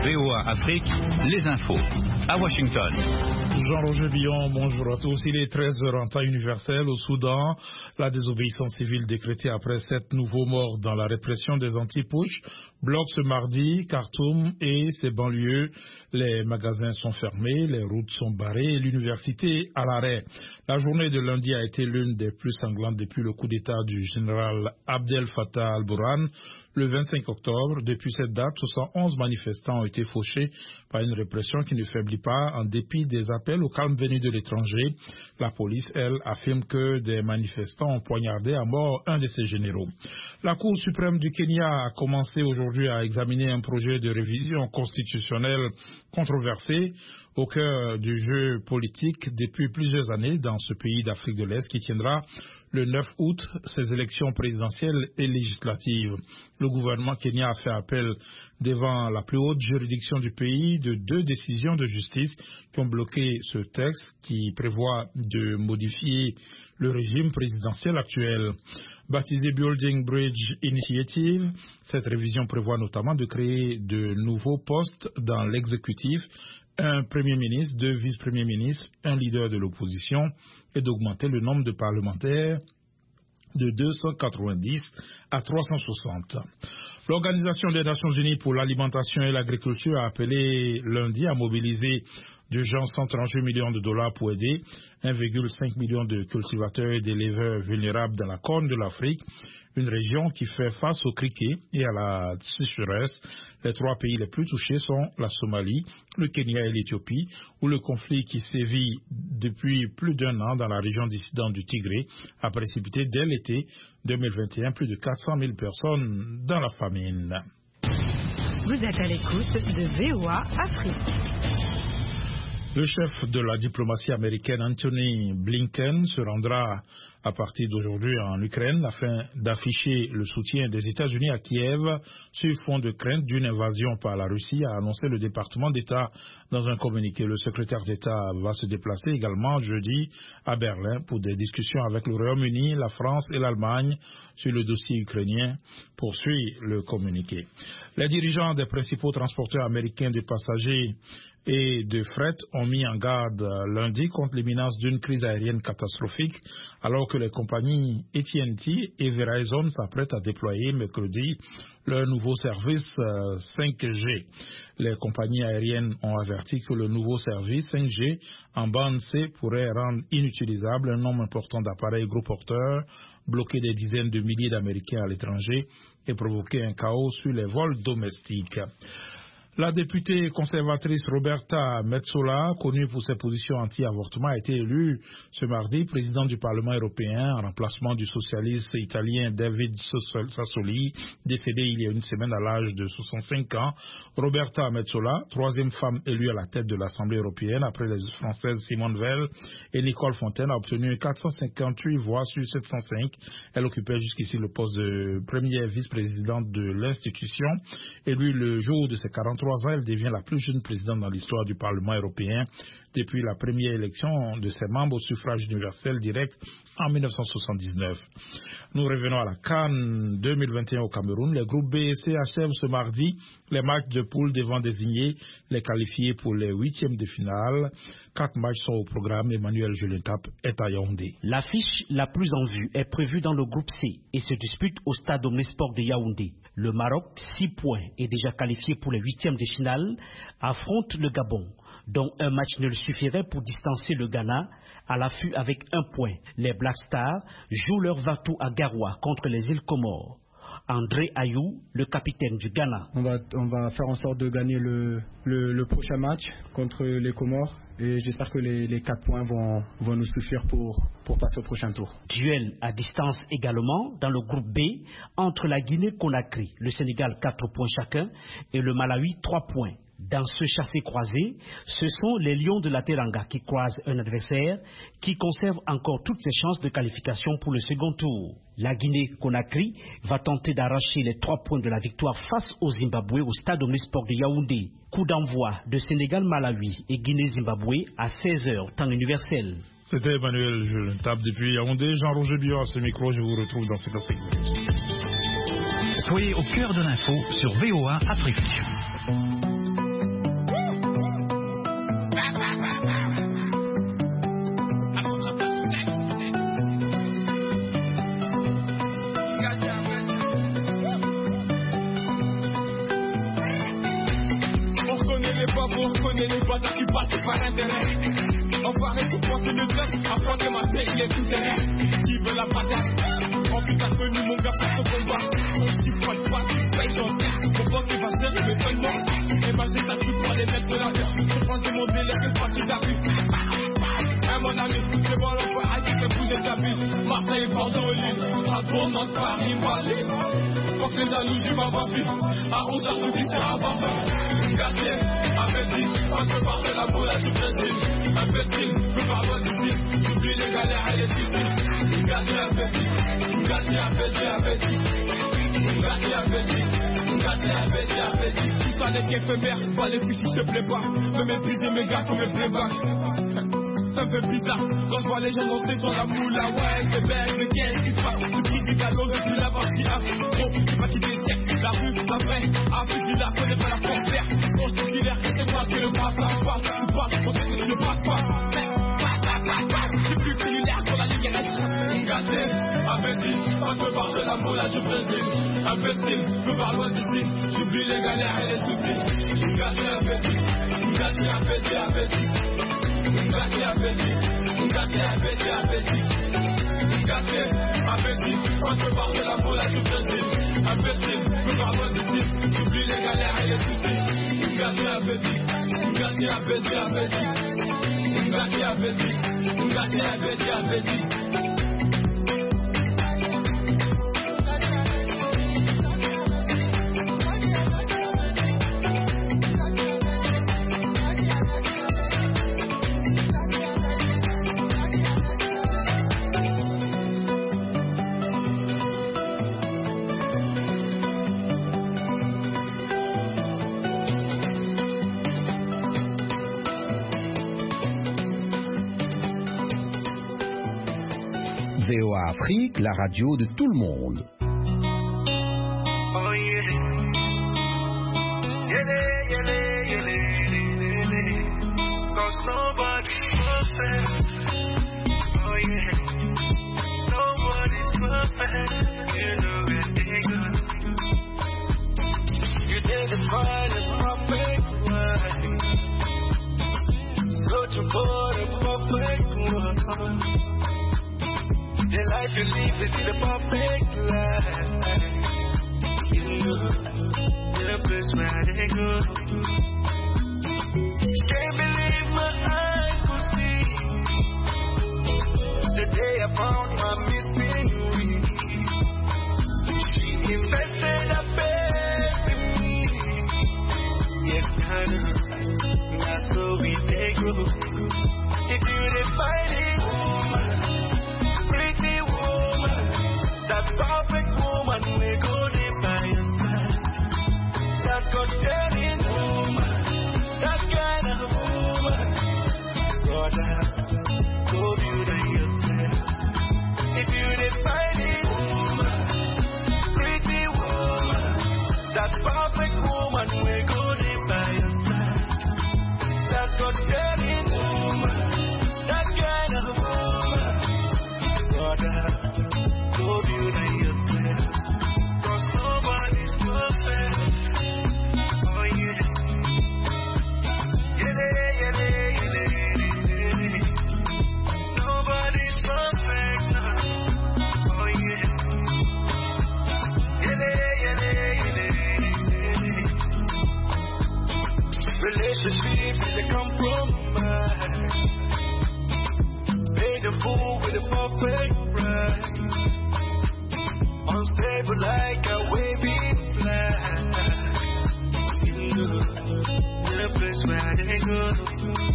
VOA Afrique, les infos. À Washington. Jean-Roger Billon, bonjour à tous. Il est 13h en temps universel au Soudan. La désobéissance civile décrétée après 7 nouveaux morts dans la répression des anti-push bloque ce mardi Khartoum et ses banlieues. Les magasins sont fermés, les routes sont barrées et l'université à l'arrêt. La journée de lundi a été l'une des plus sanglantes depuis le coup d'État du général Abdel Fattah al-Burhan le 25 octobre. Depuis cette date, 71 manifestants ont été fauchés par une répression qui ne faiblit pas en dépit des appels au calme venus de l'étranger. La police, elle, affirme que des manifestants ont poignardé à mort un de ses généraux. La Cour suprême du Kenya a commencé aujourd'hui à examiner un projet de révision constitutionnelle controversé au cœur du jeu politique depuis plusieurs années dans ce pays d'Afrique de l'Est qui tiendra le 9 août ses élections présidentielles et législatives. Le gouvernement kenyan a fait appel devant la plus haute juridiction du pays de 2 décisions de justice qui ont bloqué ce texte qui prévoit de modifier le régime présidentiel actuel. Baptisé Building Bridge Initiative, cette révision prévoit notamment de créer de nouveaux postes dans l'exécutif, un premier ministre, 2 vice-premiers ministres, un leader de l'opposition et d'augmenter le nombre de parlementaires de 290 à 360. L'Organisation des Nations Unies pour l'alimentation et l'agriculture a appelé lundi à mobiliser d'urgence 138 millions de dollars pour aider 1,5 million de cultivateurs et d'éleveurs vulnérables dans la Corne de l'Afrique, une région qui fait face au criquet et à la sécheresse. Les 3 pays les plus touchés sont la Somalie, le Kenya et l'Éthiopie, où le conflit qui sévit depuis plus d'1 an dans la région dissidente du Tigré a précipité dès l'été 2021 plus de 400 000 personnes dans la famine. Vous êtes à l'écoute de VOA Afrique. Le chef de la diplomatie américaine, Anthony Blinken, se rendra à partir d'aujourd'hui en Ukraine afin d'afficher le soutien des États-Unis à Kiev sur fond de crainte d'une invasion par la Russie, a annoncé le département d'État dans un communiqué. Le secrétaire d'État va se déplacer également jeudi à Berlin pour des discussions avec le Royaume-Uni, la France et l'Allemagne sur le dossier ukrainien, poursuit le communiqué. Les dirigeants des principaux transporteurs américains de passagers et de fret ont mis en garde lundi contre l'imminence d'une crise aérienne catastrophique alors que les compagnies AT&T et Verizon s'apprêtent à déployer mercredi leur nouveau service 5G. Les compagnies aériennes ont averti que le nouveau service 5G en bande C pourrait rendre inutilisable un nombre important d'appareils gros porteurs, bloquer des dizaines de milliers d'Américains à l'étranger et provoquer un chaos sur les vols domestiques. La députée conservatrice Roberta Metsola, connue pour ses positions anti-avortement, a été élue ce mardi présidente du Parlement européen en remplacement du socialiste italien David Sassoli, décédé il y a une semaine à l'âge de 65 ans. Roberta Metsola, 3e femme élue à la tête de l'Assemblée européenne après les Françaises Simone Veil et Nicole Fontaine, a obtenu 458 voix sur 705. Elle occupait jusqu'ici le poste de première vice-présidente de l'institution. Élue le jour de ses 43 ans, elle devient la plus jeune présidente dans l'histoire du Parlement européen depuis la première élection de ses membres au suffrage universel direct en 1979. Nous revenons à la CAN 2021 au Cameroun. Les groupes B et C achèvent ce mardi les matchs de poule devant désigner les qualifiés pour les 8e de finale. 4 matchs sont au programme. Emmanuel Julien-Cap est à Yaoundé. L'affiche la plus en vue est prévue dans le groupe C et se dispute au stade Omnisport de Yaoundé. Le Maroc, 6 points, est déjà qualifié pour les 8e de finale, affronte le Gabon, dont un match ne le suffirait pour distancer le Ghana à l'affût avec 1 point. Les Black Stars jouent leur va-tout à Garoua contre les îles Comores. André Ayou, le capitaine du Ghana. On va faire en sorte de gagner le prochain match contre les Comores et j'espère que les 4 points vont nous suffire pour passer au prochain tour. Duel à distance également dans le groupe B entre la Guinée-Conakry, le Sénégal 4 points chacun et le Malawi 3 points. Dans ce chassé-croisé, ce sont les Lions de la Teranga qui croisent un adversaire qui conserve encore toutes ses chances de qualification pour le second tour. La Guinée-Conakry va tenter d'arracher les 3 points de la victoire face au Zimbabwe au stade Omnisport de Yaoundé. Coup d'envoi de Sénégal-Malawi et Guinée-Zimbabwe à 16h, temps universel. C'était Emmanuel Julien-Cap depuis Yaoundé. Jean-Roger Billon à ce micro, je vous retrouve dans cette segment. Soyez au cœur de l'info sur VOA Afrique. les babos, on connaît les bâtards qui battent par intérêt. Enfoiré, tout penser le club, affronter ma tête, il est tout terrain. Qui veut la patate? En plus, t'as connu mon gars pour ton combat. On s'y pointe pas, paye j'en tête. Mon pote qui va serrer le feuillement. Et ma j'ai ta pour les mettre de la gueule. Je prends de mon délai, c'est pas si t'as vu. Hein, mon ami, c'est bon, l'enfant, arrête de bouger ta vie. Marseille, Bordeaux, Lille, Strasbourg, Nantes, Paris, Mali. Faut que les jalousies m'avancent vite. À 11h, tout dit, c'est avancé. Une gardienne, appétit, on se part de la boule à du Brésil. Appétit, je parle d'ici. J'oublie les galères et les soucis. Une gardienne, appétit, une gardienne, appétit. Une gardienne, appétit. Tout ça n'est qu'éphémère, pas les filles si te plaît pas. Me mépriser mes gars comme mes playbacks. Ça me fait bizarre quand je vois les gens danser sur la moula. Ouais, c'est belle, mais qu'est-ce qui se passe? Je critique à l'aurait pu la partie A. Gros, j'ai pas quitté le texte, la rue, la vraie. Avec du là, connais pas la frontière. Bon, je te dis l'air, c'est pas que le bras ça passe. Tu passes, on sait que tu ne passes pas. J'ai plus cellulaire sur la ligne RS. Gâté, appétit, on te parle de la moula du Brésil. Imbécile, je me parle loin d'ici. J'oublie les galères et les soucis. Gâté, appétit, appétit. Gâté, appétit, on se parle de la moula du Brésil. Imbécile, je me parle loin d'ici. J'oublie les galères et les soucis. Gâté, appétit. VOA Afrique, la radio de tout le monde. The life you live is the perfect life. The place where they go. Can't believe my eyes could see the day I found my missing ring. She invested a faith in me. Yes, I know. That's where we they grow. If you define it, woman. That perfect woman we go live by your side. That God-fearing woman, that kind of woman. Brother, go beauty yourself. If you define it, woman, pretty woman, that perfect woman we go live by your side. That God-fearing woman, that kind of woman. Brother, go beauty yourself, 'cause nobody's perfect. Oh yeah. Nobody's perfect now. Oh yeah. Relationship is a compromise. Made a fool with a perfect bride. Unstable like a wavy flag. The place where they go.